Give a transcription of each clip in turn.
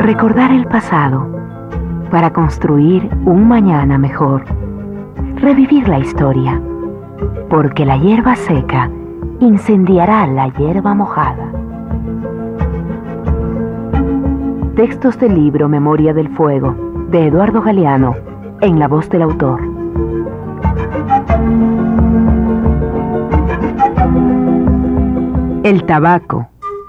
Recordar el pasado para construir un mañana mejor. Revivir la historia, porque la hierba seca incendiará la hierba mojada. Textos del libro Memoria del Fuego, de Eduardo Galeano, en la voz del autor. El tabaco.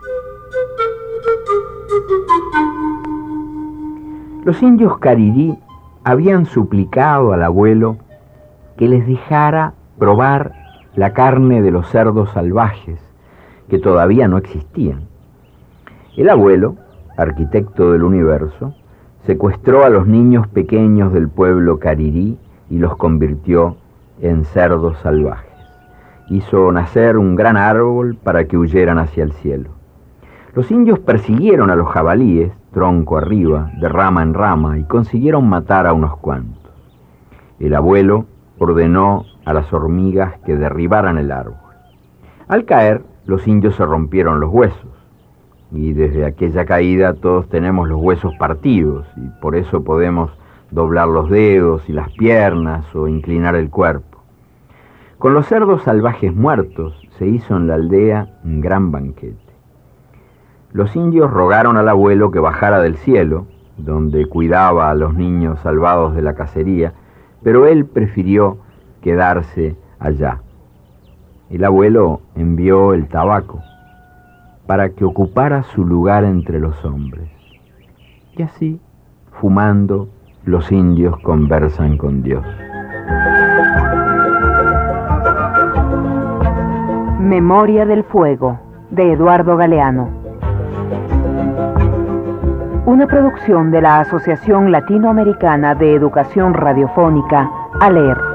Los indios Carirí habían suplicado al abuelo que les dejara probar la carne de los cerdos salvajes, que todavía no existían. El abuelo, arquitecto del universo, secuestró a los niños pequeños del pueblo Carirí y los convirtió en cerdos salvajes. Hizo nacer un gran árbol para que huyeran hacia el cielo. Los indios persiguieron a los jabalíes, tronco arriba, de rama en rama, y consiguieron matar a unos cuantos. El abuelo ordenó a las hormigas que derribaran el árbol. Al caer, los indios se rompieron los huesos, y desde aquella caída todos tenemos los huesos partidos, y por eso podemos doblar los dedos y las piernas o inclinar el cuerpo. Con los cerdos salvajes muertos se hizo en la aldea un gran banquete. Los indios rogaron al abuelo que bajara del cielo, donde cuidaba a los niños salvados de la cacería, pero él prefirió quedarse allá. El abuelo envió el tabaco para que ocupara su lugar entre los hombres. Y así, fumando, los indios conversan con Dios. Memoria del Fuego, de Eduardo Galeano. Una producción de la Asociación Latinoamericana de Educación Radiofónica, ALER.